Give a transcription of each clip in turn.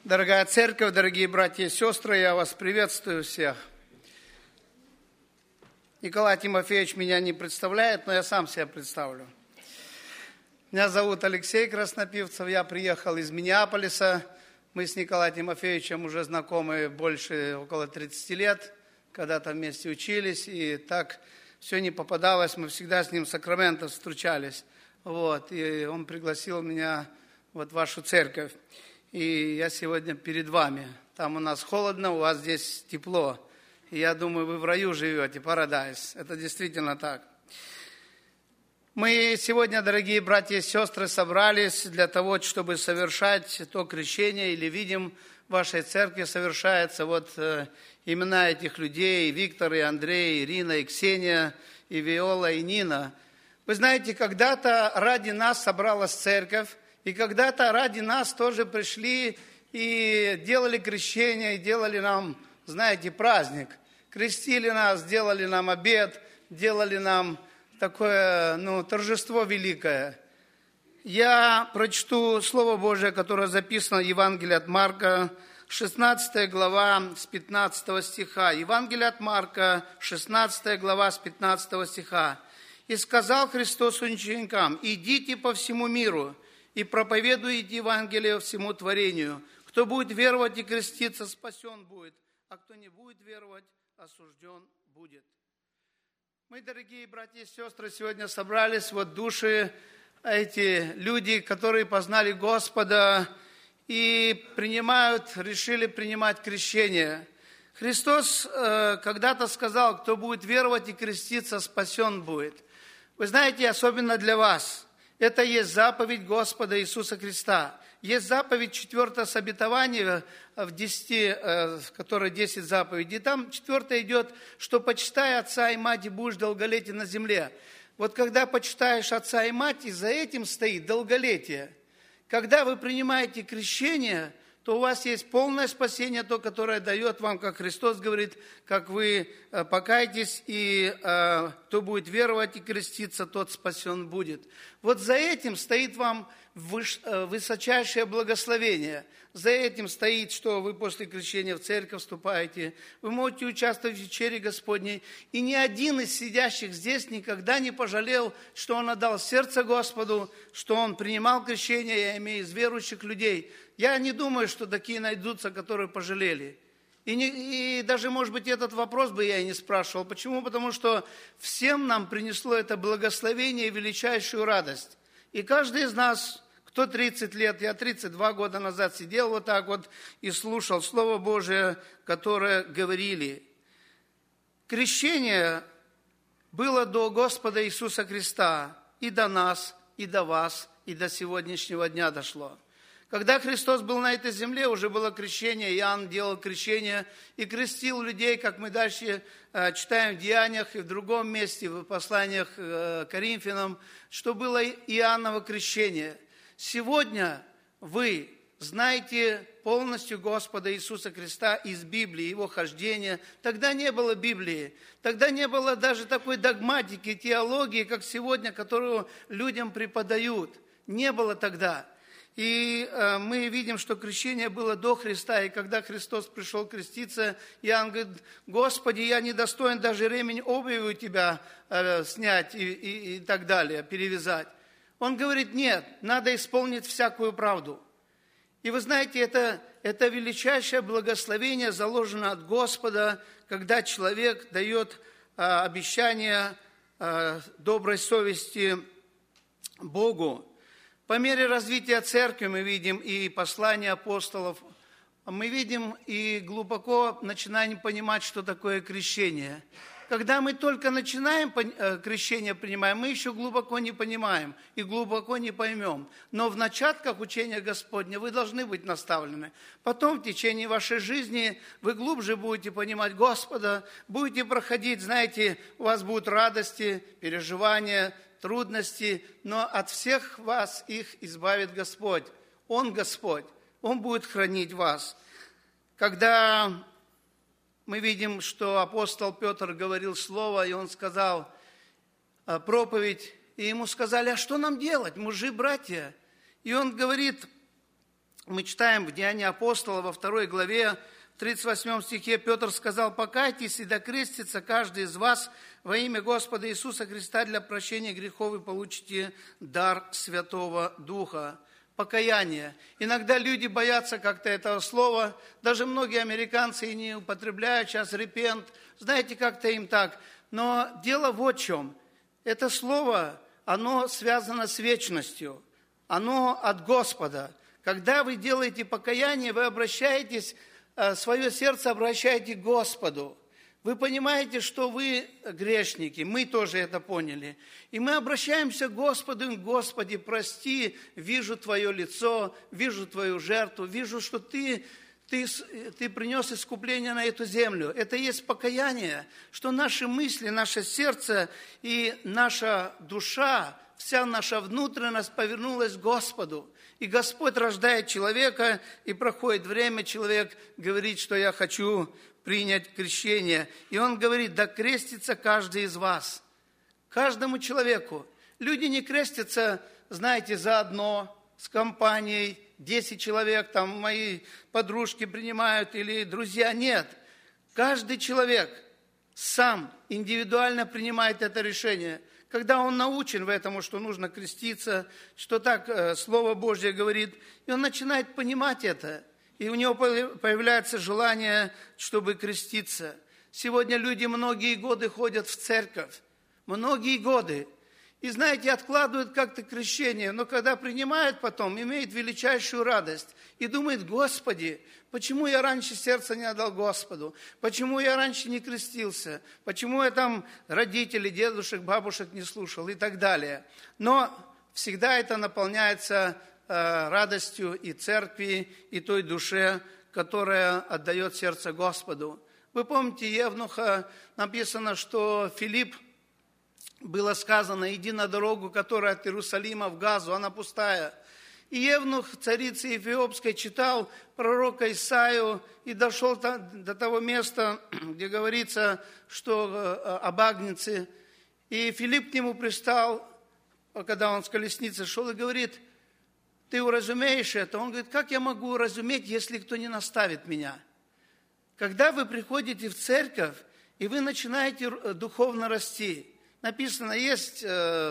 Дорогая церковь, дорогие братья и сестры, я вас приветствую всех. Николай Тимофеевич меня не представляет, но я сам себя представлю. Меня зовут Алексей Краснопивцев, я приехал из Миннеаполиса. Мы с Николаем Тимофеевичем уже знакомы около 30 лет, когда-то вместе учились, и так все не попадалось, мы всегда с ним в Сакраменто встречались. И он пригласил меня в вашу церковь. И я сегодня перед вами. Там у нас холодно, у вас здесь тепло. И я думаю, вы в раю живете, парадайз. Это действительно так. Мы сегодня, дорогие братья и сестры, собрались для того, чтобы совершать то крещение, или видим, в вашей церкви совершается имена этих людей: Виктор, и Андрей, Ирина, и Ксения, и Виола, и Нина. Вы знаете, когда-то ради нас собралась церковь, и когда-то ради нас тоже пришли и делали крещение, и делали нам, праздник. Крестили нас, делали нам обед, делали нам такое, торжество великое. Я прочту Слово Божие, которое записано в Евангелии от Марка, 16 глава, с 15 стиха. Евангелие от Марка, 16 глава, с 15 стиха. «И сказал Христос ученикам: идите по всему миру, и проповедуйте Евангелие всему творению. Кто будет веровать и креститься, спасен будет, а кто не будет веровать, осужден будет». Мы, дорогие братья и сестры, сегодня собрались души, эти люди, которые познали Господа и решили принимать крещение. Христос когда-то сказал: кто будет веровать и креститься, спасен будет. Вы знаете, особенно для вас, это есть заповедь Господа Иисуса Христа. Есть заповедь 4 с обетования, в которой 10 заповедей. И там 4 идет, что почитай отца и мать, и будешь долголетен на земле. Когда почитаешь отца и мать, и за этим стоит долголетие. Когда вы принимаете крещение, то у вас есть полное спасение, то, которое дает вам, как Христос говорит, как вы покаетесь, и кто будет веровать и креститься, тот спасен будет. За этим стоит вам высочайшее благословение. За этим стоит, что вы после крещения в церковь вступаете. Вы можете участвовать в вечере Господней. И ни один из сидящих здесь никогда не пожалел, что он отдал сердце Господу, что он принимал крещение, я имею из верующих людей. Я не думаю, что такие найдутся, которые пожалели. И даже, может быть, этот вопрос бы я и не спрашивал. Почему? Потому что всем нам принесло это благословение и величайшую радость. И каждый из нас, кто 30 лет, я 32 года назад сидел и слушал Слово Божие, которое говорили. Крещение было до Господа Иисуса Христа, и до нас, и до вас, и до сегодняшнего дня дошло. Когда Христос был на этой земле, уже было крещение, Иоанн делал крещение и крестил людей, как мы дальше читаем в Деяниях и в другом месте, в посланиях к Коринфянам, что было Иоанново крещение. Сегодня вы знаете полностью Господа Иисуса Христа из Библии, Его хождения. Тогда не было Библии, тогда не было даже такой догматики, теологии, как сегодня, которую людям преподают. Не было тогда. И мы видим, что крещение было до Христа, и когда Христос пришел креститься, Иоанн говорит: Господи, я недостоин даже ремень обуви у Тебя снять и так далее, перевязать. Он говорит: нет, надо исполнить всякую правду. И вы знаете, это величайшее благословение заложено от Господа, когда человек дает обещание доброй совести Богу. По мере развития церкви мы видим и послания апостолов, мы видим и глубоко начинаем понимать, что такое крещение. Когда мы только начинаем крещение принимаем, мы еще глубоко не понимаем и глубоко не поймем. Но в начатках учения Господня вы должны быть наставлены. Потом в течение вашей жизни вы глубже будете понимать Господа, будете проходить, у вас будут радости, переживания, трудности, но от всех вас их избавит Господь. Он Господь, Он будет хранить вас. Когда мы видим, что апостол Петр говорил слово, и он сказал проповедь, и ему сказали: а что нам делать, мужи, братья? И он говорит: мы читаем в Деянии апостола во 2 главе, в 38 стихе Петр сказал: «Покайтесь и докрестится каждый из вас во имя Господа Иисуса Христа для прощения грехов, и получите дар Святого Духа». Покаяние. Иногда люди боятся как-то этого слова, даже многие американцы и не употребляют сейчас repent, знаете, как-то им так. Но дело вот в чем. Это слово, оно связано с вечностью, оно от Господа. Когда вы делаете покаяние, вы обращаетесь, свое сердце обращаете к Господу. Вы понимаете, что вы грешники, мы тоже это поняли. И мы обращаемся к Господу: Господи, прости, вижу Твое лицо, вижу Твою жертву, вижу, что Ты принес искупление на эту землю. Это и есть покаяние, что наши мысли, наше сердце и наша душа, вся наша внутренность повернулась к Господу. И Господь рождает человека, и проходит время, человек говорит, что я хочу принять крещение. И он говорит: да крестится каждый из вас. Каждому человеку. Люди не крестятся, знаете, заодно, с компанией, 10 человек, там мои подружки принимают или друзья. Нет. Каждый человек сам индивидуально принимает это решение. Когда он научен в этом, что нужно креститься, что так Слово Божье говорит, и он начинает понимать это. И у него появляется желание, чтобы креститься. Сегодня люди многие годы ходят в церковь. Многие годы. И, знаете, откладывают как-то крещение. Но когда принимают потом, имеют величайшую радость. И думают: Господи, почему я раньше сердце не отдал Господу? Почему я раньше не крестился? Почему я там родителей, дедушек, бабушек не слушал? И так далее. Но всегда это наполняется радостью и церкви, и той душе, которая отдает сердце Господу. Вы помните Евнуха, написано, что Филипп, было сказано: иди на дорогу, которая от Иерусалима в Газу, она пустая. И Евнух, царицы Эфиопской, читал пророка Исаию и дошел до того места, где говорится, что об агнце. И Филипп к нему пристал, когда он с колесницы шел, и говорит: ты уразумеешь это? Он говорит: как я могу уразуметь, если кто не наставит меня? Когда вы приходите в церковь, и вы начинаете духовно расти, написано, есть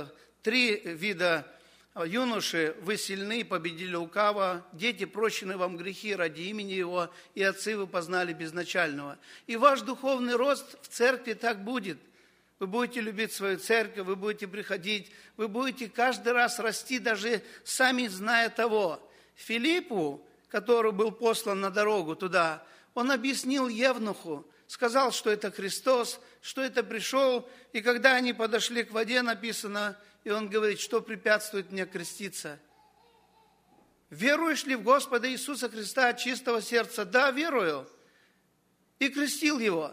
3 вида юноши: вы сильны, победили лукаво, дети, прощены вам грехи ради имени Его, и отцы вы познали безначального. И ваш духовный рост в церкви так будет. Вы будете любить свою церковь, вы будете приходить, вы будете каждый раз расти, даже сами зная того. Филиппу, который был послан на дорогу туда, он объяснил Евнуху, сказал, что это Христос, что это пришел. И когда они подошли к воде, написано, и он говорит: что препятствует мне креститься? Веруешь ли в Господа Иисуса Христа от чистого сердца? Да, верую. И крестил его.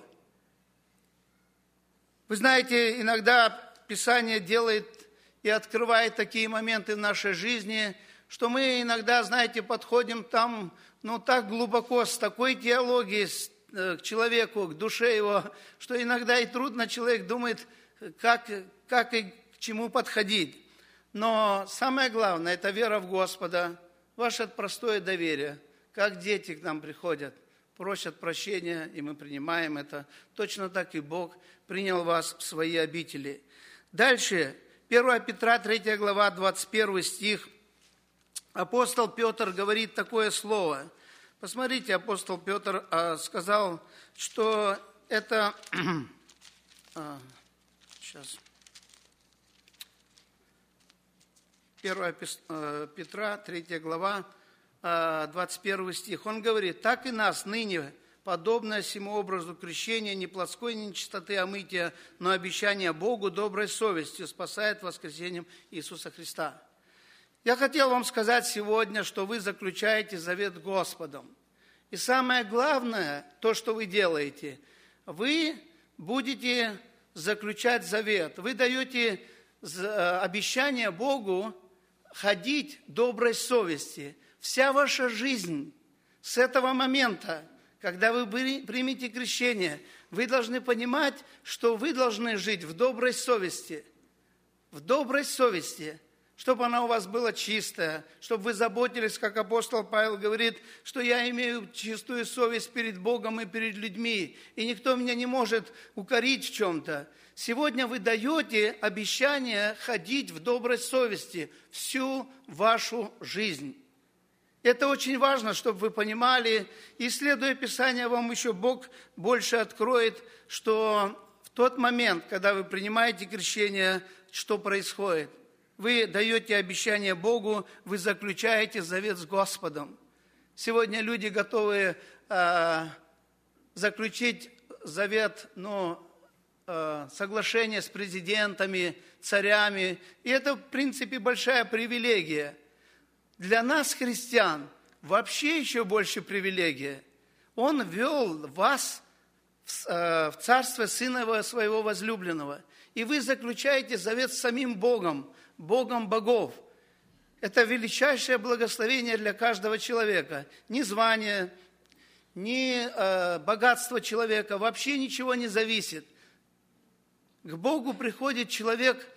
Вы знаете, иногда Писание делает и открывает такие моменты в нашей жизни, что мы иногда, знаете, подходим там, так глубоко, с такой теологией к человеку, к душе его, что иногда и трудно, человек думает, как и к чему подходить. Но самое главное – это вера в Господа, ваше простое доверие. Как дети к нам приходят, просят прощения, и мы принимаем это. Точно так и Бог принял вас в свои обители. Дальше, 1 Петра, 3 глава, 21 стих. Апостол Петр говорит такое слово. Посмотрите, апостол Петр сказал, что это... Сейчас. 1 Петра, 3 глава, 21 стих. Он говорит: «Так и нас ныне, подобное сему образу крещения, не плотской нечистоты, а мытия, но обещание Богу доброй совестью спасает воскресением Иисуса Христа». Я хотел вам сказать сегодня, что вы заключаете завет с Господом. И самое главное, то, что вы делаете, вы будете заключать завет. Вы даете обещание Богу ходить доброй совести. Вся ваша жизнь с этого момента, когда вы примете крещение, вы должны понимать, что вы должны жить в доброй совести. В доброй совести. чтобы она у вас была чистая, чтобы вы заботились, как апостол Павел говорит, что я имею чистую совесть перед Богом и перед людьми, и никто меня не может укорить в чем-то. Сегодня вы даете обещание ходить в доброй совести всю вашу жизнь. Это очень важно, чтобы вы понимали, исследуя Писание, вам еще Бог больше откроет, что в тот момент, когда вы принимаете крещение, что происходит. Вы даете обещание Богу, вы заключаете завет с Господом. Сегодня люди готовы заключить завет, соглашение с президентами, царями. И это, в принципе, большая привилегия. Для нас, христиан, вообще еще больше привилегия. Он ввел вас в царство Сына Своего возлюбленного. И вы заключаете завет с самим Богом, Богом богов. Это величайшее благословение для каждого человека. Ни звание, ни богатство человека, вообще ничего не зависит. К Богу приходит человек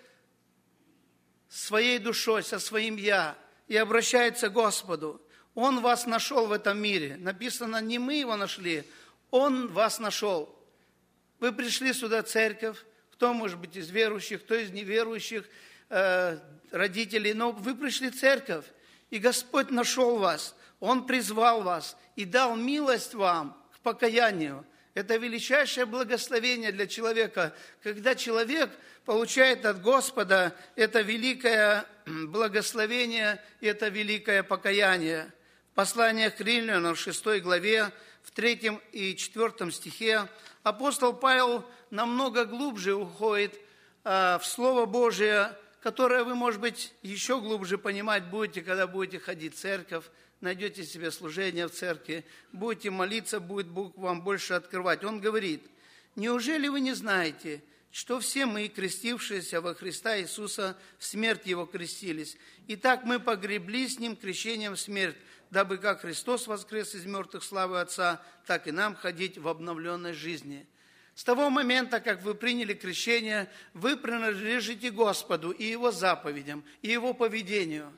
своей душой, со своим «я» и обращается к Господу. Он вас нашел в этом мире. Написано, не мы его нашли, Он вас нашел. Вы пришли сюда в церковь, кто, может быть, из верующих, кто из неверующих, родителей, но вы пришли в церковь, и Господь нашел вас, Он призвал вас и дал милость вам к покаянию. Это величайшее благословение для человека, когда человек получает от Господа это великое благословение, это великое покаяние. В послании к Римлянам, в 6 главе, в 3 и 4 стихе, апостол Павел намного глубже уходит в Слово Божие, которое вы, может быть, еще глубже понимать будете, когда будете ходить в церковь, найдете себе служение в церкви, будете молиться, будет Бог вам больше открывать. Он говорит, неужели вы не знаете, что все мы, крестившиеся во Христа Иисуса, в смерть Его крестились? Итак, мы погребли с Ним крещением в смерть, дабы как Христос воскрес из мертвых славы Отца, так и нам ходить в обновленной жизни. С того момента, как вы приняли крещение, вы принадлежите Господу и Его заповедям, и Его поведению,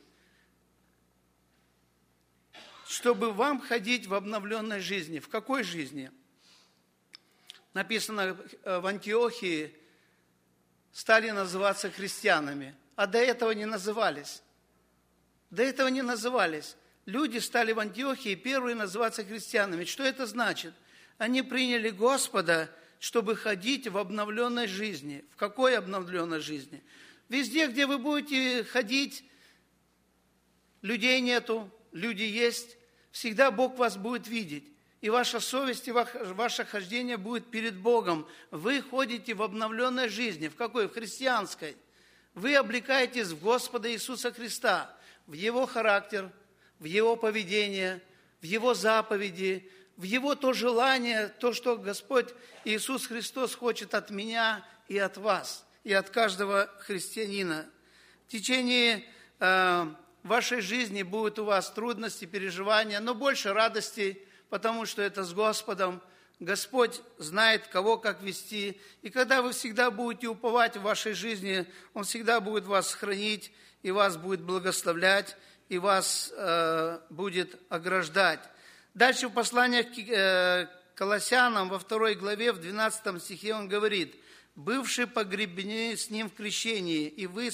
чтобы вам ходить в обновленной жизни. В какой жизни? Написано, в Антиохии стали называться христианами, а до этого не назывались. До этого не назывались. Люди стали в Антиохии первые называться христианами. Что это значит? Они приняли Господа, чтобы ходить в обновленной жизни. В какой обновленной жизни? Везде, где вы будете ходить, людей нету, люди есть. Всегда Бог вас будет видеть. И ваша совесть, и ваше хождение будет перед Богом. Вы ходите в обновленной жизни. В какой? В христианской. Вы облекаетесь в Господа Иисуса Христа, в Его характер, в Его поведение, в Его заповеди, в Его то желание, то, что Господь Иисус Христос хочет от меня и от вас, и от каждого христианина. В течение вашей жизни будут у вас трудности, переживания, но больше радости, потому что это с Господом. Господь знает, кого как вести. И когда вы всегда будете уповать в вашей жизни, Он всегда будет вас хранить, и вас будет благословлять, и вас будет ограждать. Дальше в послании к Колоссянам, во 2 главе, в 12 стихе он говорит, «Бывшие погребены с Ним в крещении, и вы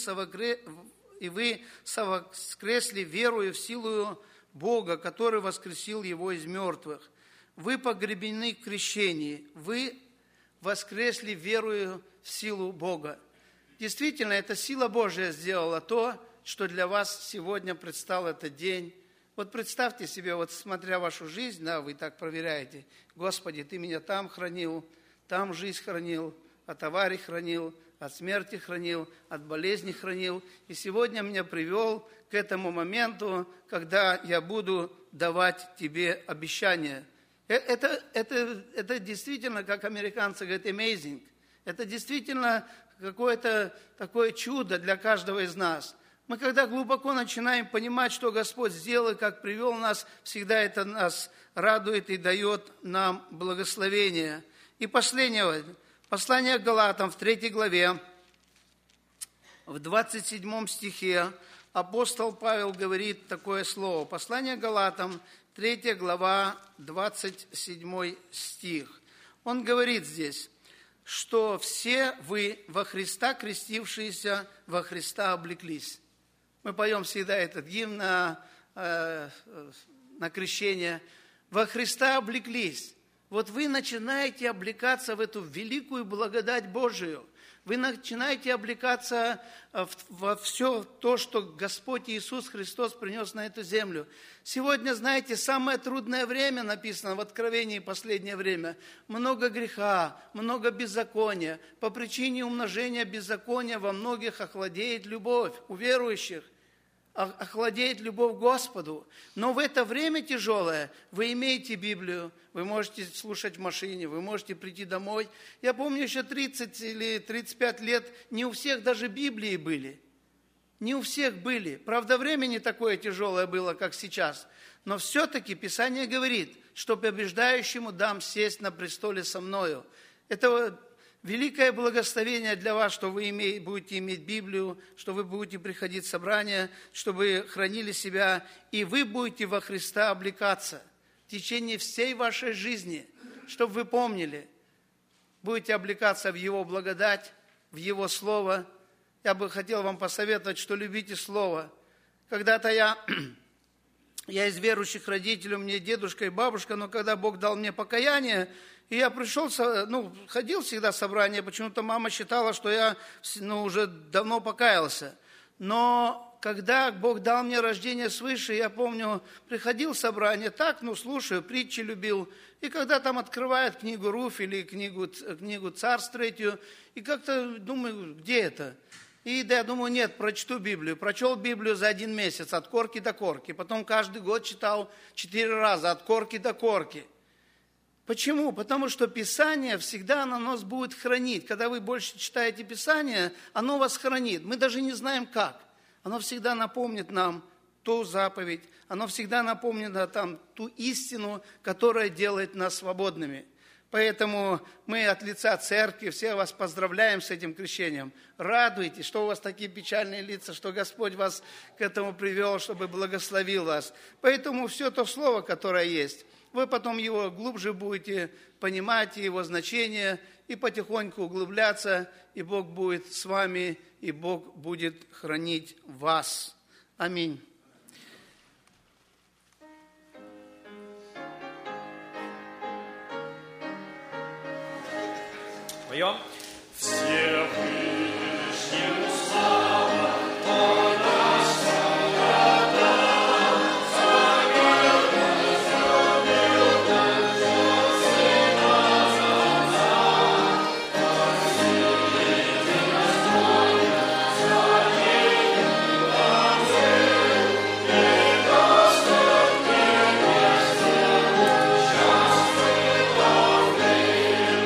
совоскресли верою в силу Бога, который воскресил Его из мертвых». Вы погребены в крещении, вы воскресли верою в силу Бога. Действительно, эта сила Божия сделала то, что для вас сегодня предстал этот день. Вот представьте себе, вот смотря вашу жизнь, да, вы так проверяете, Господи, Ты меня там хранил, там жизнь хранил, от аварий хранил, от смерти хранил, от болезни хранил. И сегодня меня привел к этому моменту, когда я буду давать Тебе обещания. Это действительно, как американцы говорят, amazing. Это действительно какое-то такое чудо для каждого из нас. Мы когда глубоко начинаем понимать, что Господь сделал и как привел нас, всегда это нас радует и дает нам благословение. И последнее, послание к Галатам в 3 главе, в 27 стихе, апостол Павел говорит такое слово. Послание Галатам, 3 глава, 27 стих. Он говорит здесь, что все вы во Христа крестившиеся, во Христа облеклись. Мы поем всегда этот гимн на крещение. Во Христа облеклись. Вот вы начинаете облекаться в эту великую благодать Божию. Вы начинаете облекаться во все то, что Господь Иисус Христос принес на эту землю. Сегодня, знаете, самое трудное время написано в Откровении последнее время. Много греха, много беззакония. По причине умножения беззакония во многих охладеет любовь у верующих. Охладеет любовь к Господу. Но в это время тяжелое вы имеете Библию, вы можете слушать в машине, вы можете прийти домой. Я помню, еще 30 или 35 лет не у всех даже Библии были. Не у всех были. Правда, время не такое тяжелое было, как сейчас. Но все-таки Писание говорит, что побеждающему дам сесть на престоле со мною. Это великое благословение для вас, что вы будете иметь Библию, что вы будете приходить в собрания, чтобы вы хранили себя, и вы будете во Христа облекаться в течение всей вашей жизни, чтобы вы помнили, будете облекаться в Его благодать, в Его Слово. Я бы хотел вам посоветовать, что любите Слово. Когда-то я из верующих родителей, у меня дедушка и бабушка, но когда Бог дал мне покаяние, и я пришел, ходил всегда в собрание, почему-то мама считала, что я уже давно покаялся. Но когда Бог дал мне рождение свыше, я помню, приходил в собрание, так, слушаю, притчи любил. И когда там открывают книгу Руфь или книгу Царств 3, и как-то думаю, где это? И я думаю, нет, прочту Библию. Прочел Библию за 1 месяц, от корки до корки. Потом каждый год читал 4 раза, от корки до корки. Почему? Потому что Писание всегда оно нас будет хранить. Когда вы больше читаете Писание, оно вас хранит. Мы даже не знаем как. Оно всегда напомнит нам ту заповедь, оно всегда напомнит нам ту истину, которая делает нас свободными. Поэтому мы от лица церкви все вас поздравляем с этим крещением. Радуйтесь, что у вас такие печальные лица, что Господь вас к этому привел, чтобы благословил вас. Поэтому все то слово, которое есть, вы потом его глубже будете понимать, его значение, и потихоньку углубляться, и Бог будет с вами, и Бог будет хранить вас. Аминь. Поем. Всевышнему слава, Он наш Бог, совершил наша Сына Отца, Спаситель Господь, Царь Божий, и Господь небесный, счастный добрый,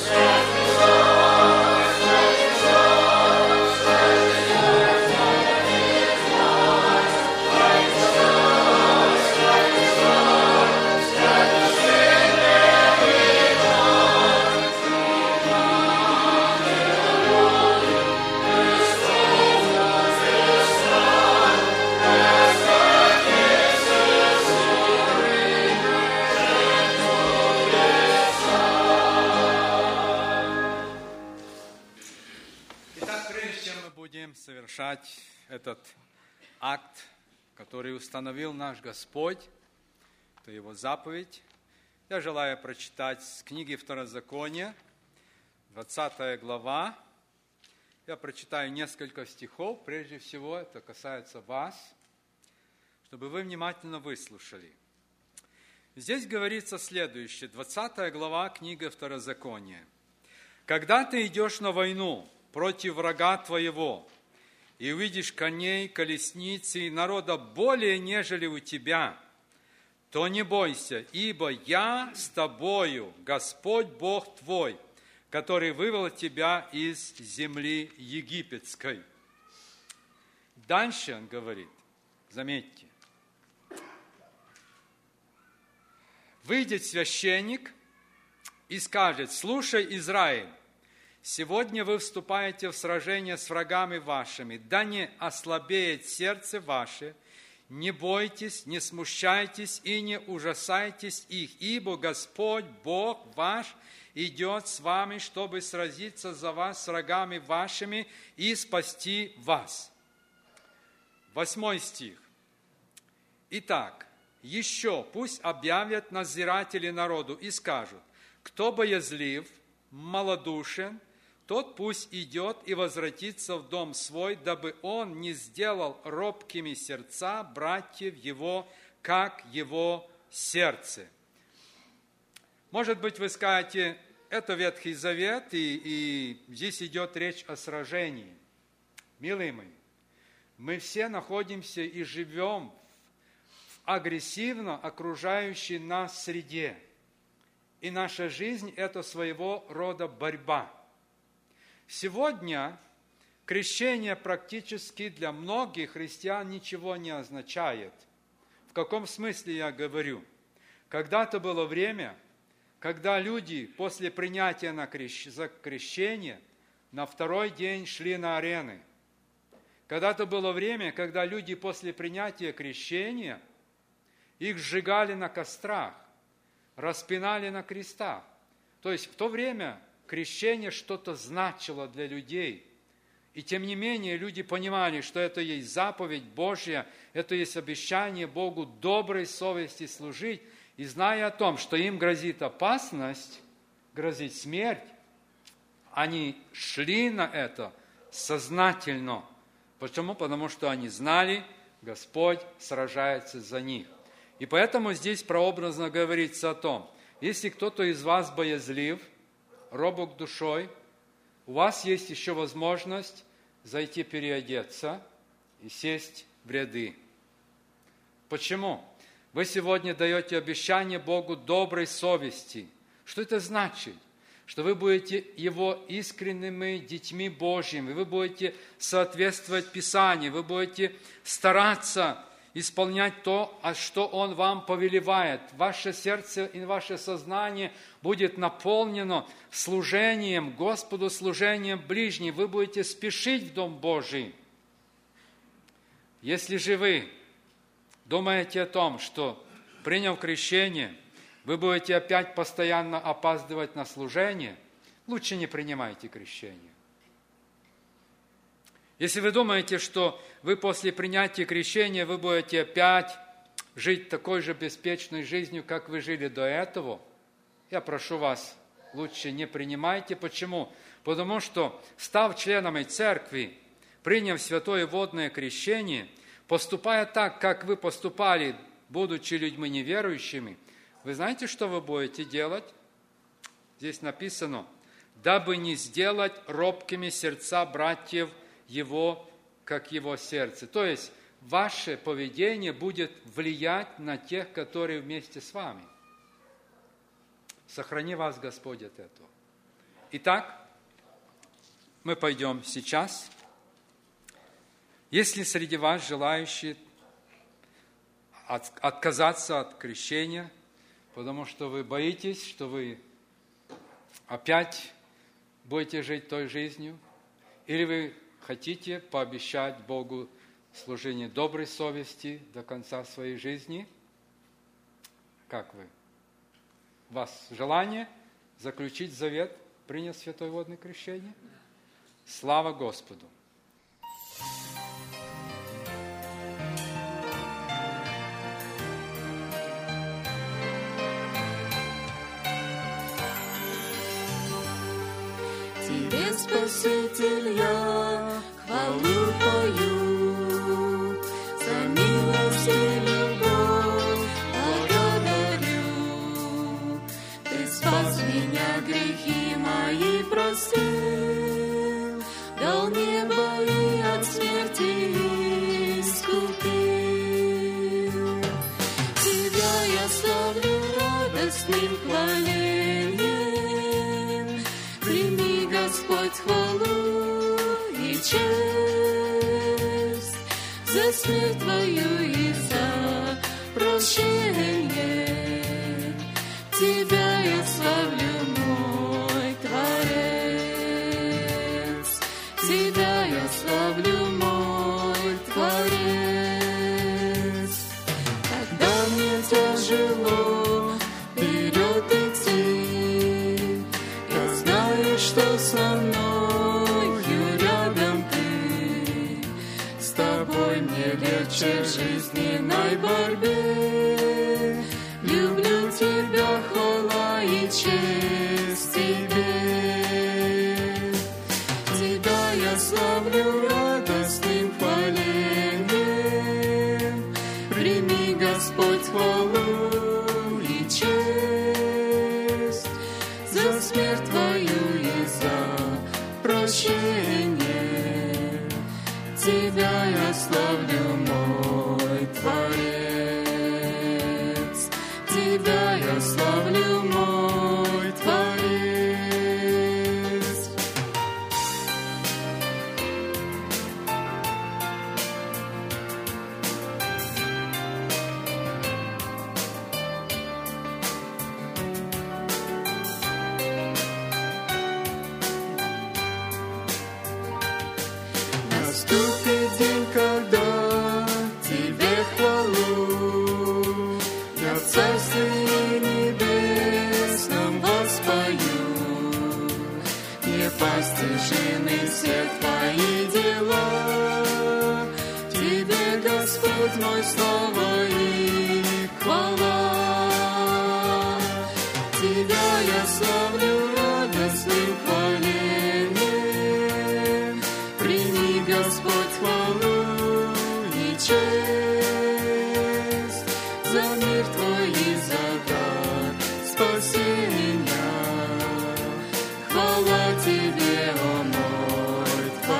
совершать этот акт, который установил наш Господь, это Его заповедь. Я желаю прочитать с книги Второзакония, 20 глава. Я прочитаю несколько стихов, прежде всего это касается вас, чтобы вы внимательно выслушали. Здесь говорится следующее, 20 глава книги Второзакония. «Когда ты идешь на войну против врага твоего, и увидишь коней, колесницы и народа более, нежели у тебя, то не бойся, ибо я с тобою, Господь Бог твой, который вывел тебя из земли египетской». Дальше он говорит, заметьте, выйдет священник и скажет: «Слушай, Израиль, Сегодня вы вступаете в сражение с врагами вашими, да не ослабеет сердце ваше, не бойтесь, не смущайтесь и не ужасайтесь их, ибо Господь, Бог ваш, идет с вами, чтобы сразиться за вас с врагами вашими и спасти вас». 8 стих. «Итак, еще пусть объявят надзиратели народу и скажут: кто боязлив, малодушен, тот пусть идет и возвратится в дом свой, дабы он не сделал робкими сердца братьев его, как его сердце». Может быть, вы скажете, это Ветхий Завет, и здесь идет речь о сражении. Милые мои, мы все находимся и живем в агрессивно окружающей нас среде. И наша жизнь – это своего рода борьба. Сегодня крещение практически для многих христиан ничего не означает. В каком смысле я говорю? Когда-то было время, когда люди после принятия за крещение на второй день шли на арены. Когда-то было время, когда люди после принятия крещения их сжигали на кострах, распинали на крестах. То есть в то время крещение что-то значило для людей. И тем не менее люди понимали, что это есть заповедь Божья, это есть обещание Богу доброй совести служить. И зная о том, что им грозит опасность, грозит смерть, они шли на это сознательно. Почему? Потому что они знали, Господь сражается за них. И поэтому здесь прообразно говорится о том, если кто-то из вас боязлив, робок душой, у вас есть еще возможность зайти переодеться и сесть в ряды. Почему? Вы сегодня даете обещание Богу доброй совести. Что это значит? Что вы будете Его искренними детьми Божьими, вы будете соответствовать Писанию, вы будете стараться исполнять то, что Он вам повелевает. Ваше сердце и ваше сознание будет наполнено служением Господу, служением ближним. Вы будете спешить в Дом Божий. Если же вы думаете о том, что, приняв крещение, вы будете опять постоянно опаздывать на служение, лучше не принимайте крещение. Если вы думаете, что вы после принятия крещения вы будете опять жить такой же беспечной жизнью, как вы жили до этого, я прошу вас, лучше не принимайте. Почему? Потому что, став членами церкви, приняв святое водное крещение, поступая так, как вы поступали, будучи людьми неверующими, вы знаете, что вы будете делать? Здесь написано: «Дабы не сделать робкими сердца братьев его, как его сердце». То есть, ваше поведение будет влиять на тех, которые вместе с вами. Сохрани вас, Господь, от этого. Итак, мы пойдем сейчас. Есть ли среди вас желающие отказаться от крещения, потому что вы боитесь, что вы опять будете жить той жизнью? Или вы хотите пообещать Богу служение доброй совести до конца своей жизни? Как вы? У вас желание заключить завет, принять святое водное крещение? Слава Господу! Тебе, Спаситель, я хвалу пою, за милость и любовь благодарю. Ты спас меня, грехи мои простил, дал небо и от смерти искупил. Тебя я славлю радостным хвалением, прими, Господь, хвалу и честь за смерть Твою и за прощение. Тебя я славлю, мой Творец. тяжело вперед идти. Я знаю, что со мною рядом ты. С тобой мне легче в жизненной борьбе. Люблю тебя, хвала и честь тебе. Тебя я славлю радостным хвалением. Прими, Господь, хвалу и честь за смерть Твою и за прощение. Тебя я славлю, мой Творец. Тебя я славлю, мой Творец. Наступит день, когда Тебе хвалу я в Царстве Небесном воспою. Непостижимы все Твои дела. Тебе, Господь мой, слава и хвала. Тебя я славлю радостным хвалением. Прими, Господь, хвалу и честь за мир Твой и за дар спасения. Хвала Тебе, о мой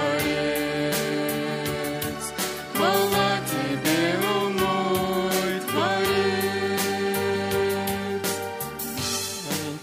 Творец. Хвала Тебе, о мой Творец. Аминь.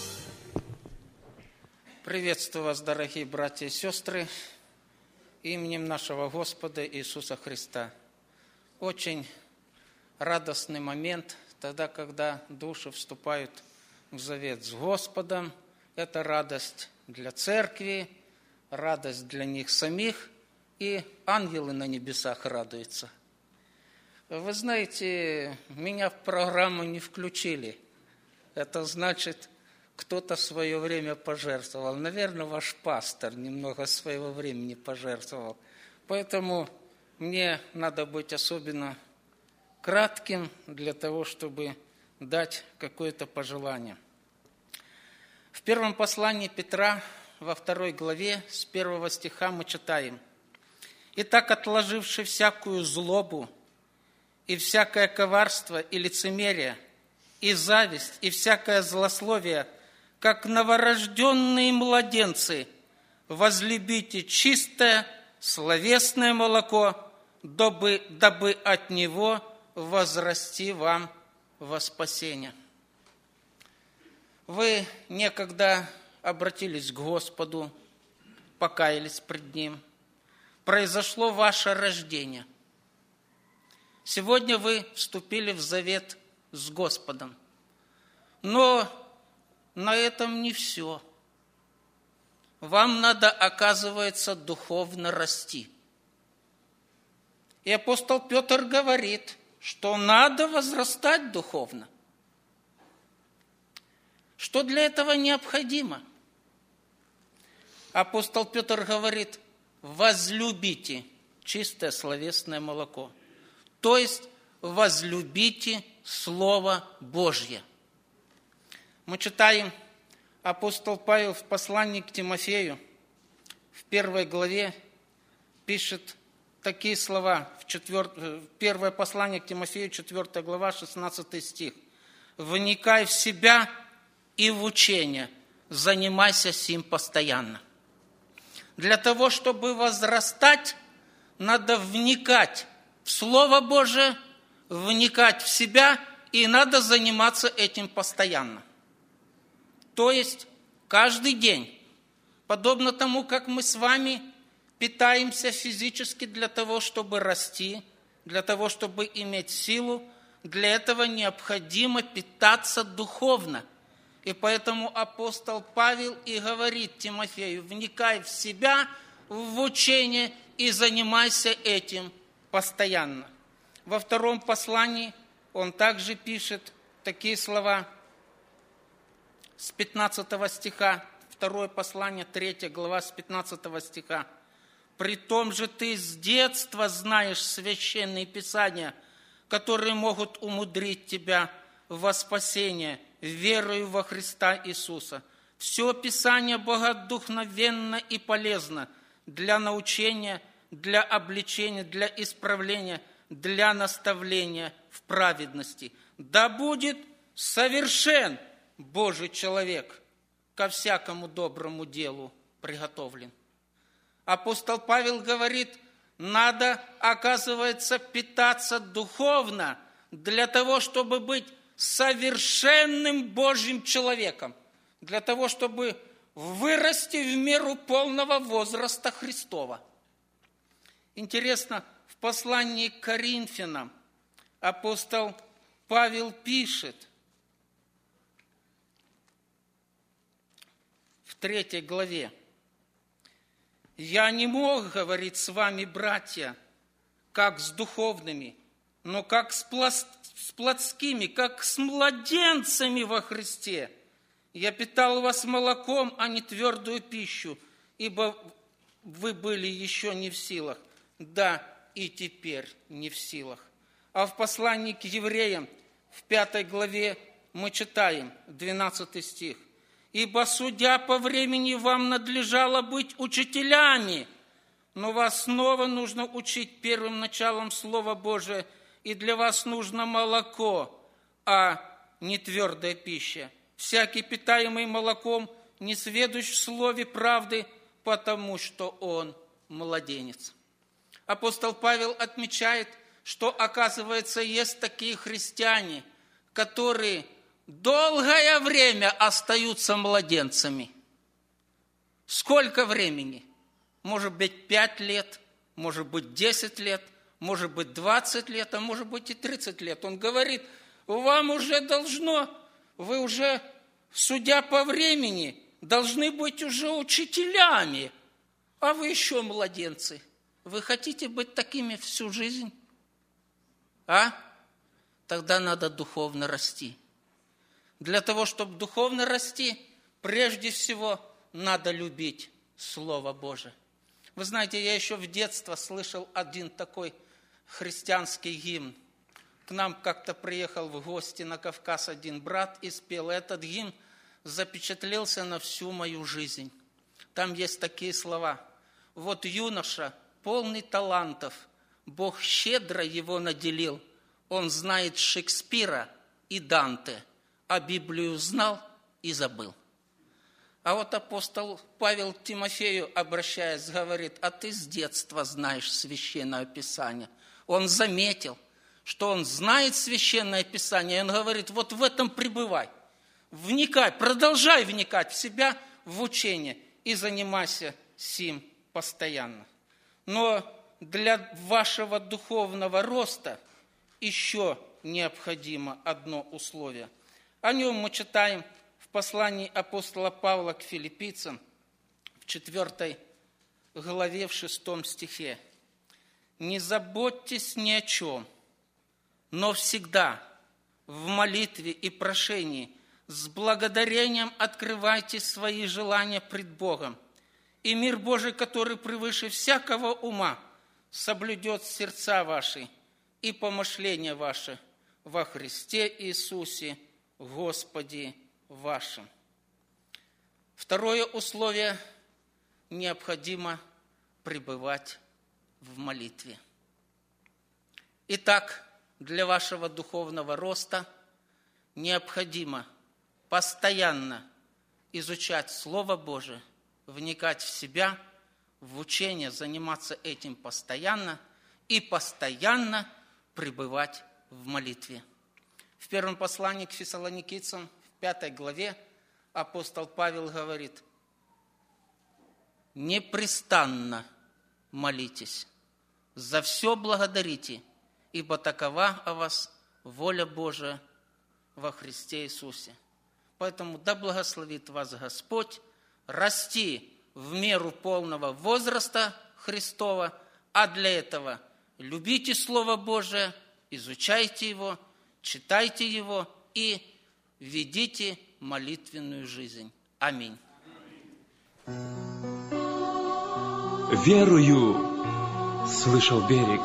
Приветствую вас, дорогие братья и сестры, именем нашего Господа Иисуса Христа. Очень радостный момент, тогда, когда души вступают в завет с Господом. Это радость для церкви, радость для них самих, и ангелы на небесах радуются. Вы знаете, меня в программу не включили. Это значит, кто-то свое время пожертвовал. Наверное, ваш пастор немного своего времени пожертвовал. Поэтому мне надо быть особенно кратким для того, чтобы дать какое-то пожелание. В первом послании Петра, во 2 главе, с 1 стиха мы читаем: «Итак, отложивши всякую злобу и всякое коварство и лицемерие, и зависть, и всякое злословие, как новорожденные младенцы, возлюбите чистое словесное молоко, дабы от него возрасти вам во спасение». Вы некогда обратились к Господу, покаялись пред Ним, произошло ваше рождение. Сегодня вы вступили в завет с Господом. Но на этом не все. Вам надо, оказывается, духовно расти. И апостол Петр говорит, что надо возрастать духовно. Что для этого необходимо? Апостол Петр говорит: возлюбите чистое словесное молоко. То есть возлюбите Слово Божье. Мы читаем, апостол Павел в послании к Тимофею, в 1 главе, пишет такие слова, первое послание к Тимофею, 4 глава, 16 стих. «Вникай в себя и в учение, занимайся сим постоянно». Для того, чтобы возрастать, надо вникать в Слово Божие, вникать в себя, и надо заниматься этим постоянно. То есть каждый день, подобно тому, как мы с вами питаемся физически для того, чтобы расти, для того, чтобы иметь силу, для этого необходимо питаться духовно. И поэтому апостол Павел и говорит Тимофею: вникай в себя, в учение и занимайся этим постоянно. Во 2 послании он также пишет такие слова с 15 стиха, 2 послание, 3 глава, с 15 стиха. «При том же ты с детства знаешь священные писания, которые могут умудрить тебя во спасение, верою во Христа Иисуса. Все Писание богодухновенно и полезно для научения, для обличения, для исправления, для наставления в праведности. Да будет совершен Божий человек, ко всякому доброму делу приготовлен». Апостол Павел говорит, надо, оказывается, питаться духовно для того, чтобы быть совершенным Божьим человеком, для того, чтобы вырасти в меру полного возраста Христова. Интересно, в послании к Коринфянам апостол Павел пишет в 3 главе: «Я не мог говорить с вами, братья, как с духовными, но как с плотскими, как с младенцами во Христе. Я питал вас молоком, а не твердую пищу, ибо вы были еще не в силах, да и теперь не в силах». А в послании к евреям в 5 главе мы читаем 12 стих: «Ибо, судя по времени, вам надлежало быть учителями, но вас снова нужно учить первым началом Слова Божия, и для вас нужно молоко, а не твердая пища. Всякий, питаемый молоком, не сведущ в слове правды, потому что он младенец». Апостол Павел отмечает, что, оказывается, есть такие христиане, которые долгое время остаются младенцами. Сколько времени? Может быть, 5 лет, может быть, 10 лет, может быть, 20 лет, а может быть и 30 лет. Он говорит, вам уже вы уже, судя по времени, должны быть уже учителями, а вы еще младенцы. Вы хотите быть такими всю жизнь? Тогда надо духовно расти. Для того, чтобы духовно расти, прежде всего надо любить Слово Божие. Вы знаете, я еще в детстве слышал один такой христианский гимн. К нам как-то приехал в гости на Кавказ один брат и спел. Этот гимн запечатлелся на всю мою жизнь. Там есть такие слова: «Вот юноша, полный талантов, Бог щедро его наделил. Он знает Шекспира и Данте, а Библию знал и забыл». А вот апостол Павел к Тимофею, обращаясь, говорит: а ты с детства знаешь Священное Писание. Он заметил, что он знает Священное Писание, и он говорит: вот в этом пребывай, вникай, продолжай вникать в себя, в учение, и занимайся сим постоянно. Но для вашего духовного роста еще необходимо одно условие. О нем мы читаем в послании апостола Павла к филиппийцам в 4 главе, в 6 стихе. «Не заботьтесь ни о чем, но всегда в молитве и прошении с благодарением открывайте свои желания пред Богом, и мир Божий, который превыше всякого ума, соблюдет сердца ваши и помышления ваши во Христе Иисусе, Господи вашим». Второе условие – необходимо пребывать в молитве. Итак, для вашего духовного роста необходимо постоянно изучать Слово Божие, вникать в себя, в учение, заниматься этим постоянно и постоянно пребывать в молитве. В первом послании к Фессалоникийцам, в 5 главе, апостол Павел говорит: «Непрестанно молитесь, за все благодарите, ибо такова о вас воля Божия во Христе Иисусе». Поэтому да благословит вас Господь расти в меру полного возраста Христова, а для этого любите Слово Божие, изучайте его, читайте его и ведите молитвенную жизнь. Аминь. Верую, слышал берег.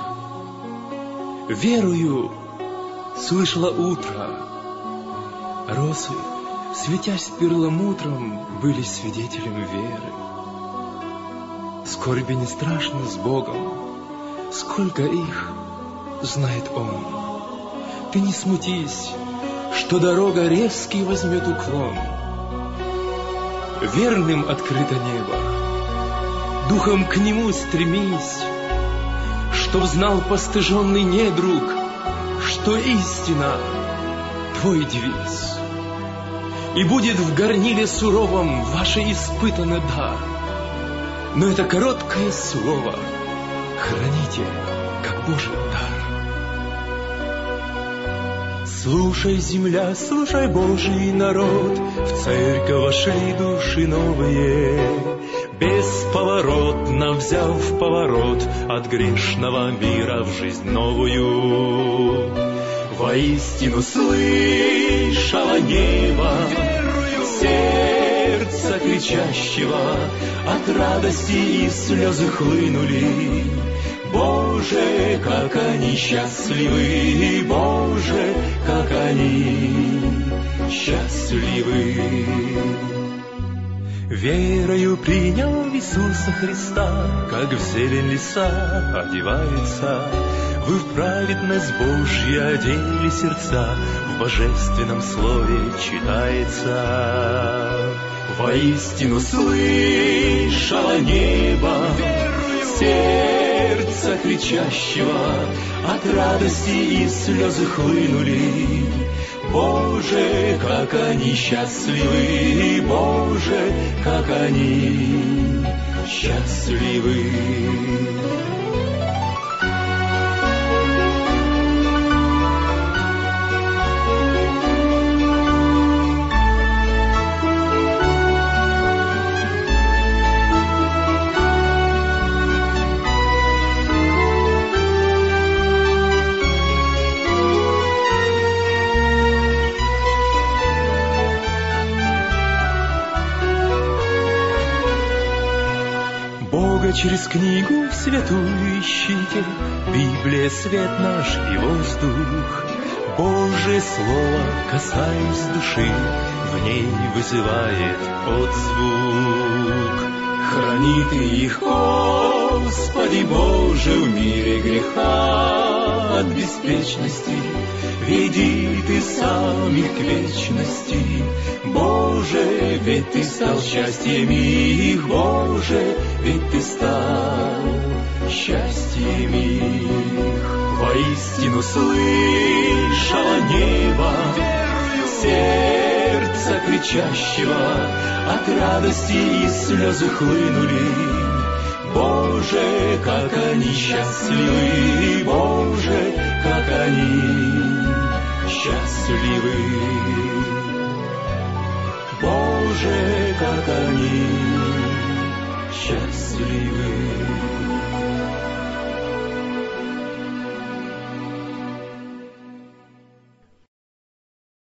Верую, слышало утро. Росы, светясь перламутром, были свидетелем веры. Скорби не страшны с Богом, сколько их знает Он. Ты не смутись, что дорога резкий возьмет уклон. Верным открыто небо, духом к нему стремись, чтоб знал постыженный недруг, что истина твой девиз. И будет в горниле суровом ваше испытанный дар. Но это короткое слово храните, как Божий дар. Слушай, земля, слушай, Божий народ, в церковь вошли души новые, бесповоротно взяв поворот от грешного мира в жизнь новую. Воистину слышало небо сердца кричащего, от радости и слезы хлынули. Боже, как они счастливы, Боже, как они счастливы. Верою принял Иисуса Христа, как в зелень леса одевается, вы в праведность Божью одели сердца, в божественном слове читается. Воистину слышало небо сердца кричащего, от радости и слезы хлынули. Боже, как они счастливы, Боже, как они счастливы. Через книгу святую ищите, Библия — свет наш и воздух. Божие слово, касаясь души, в ней вызывает отзвук. Храни ты их, Господи Боже, в мире греха от беспечности, веди ты сам их к вечности. Боже, ведь ты стал счастьем их, Боже, ведь ты стал счастьем их. Воистину слышало небо сердца кричащего, от радости и слезы хлынули. Боже, как они счастливы, Боже, как они счастливы. Боже, как они счастливы.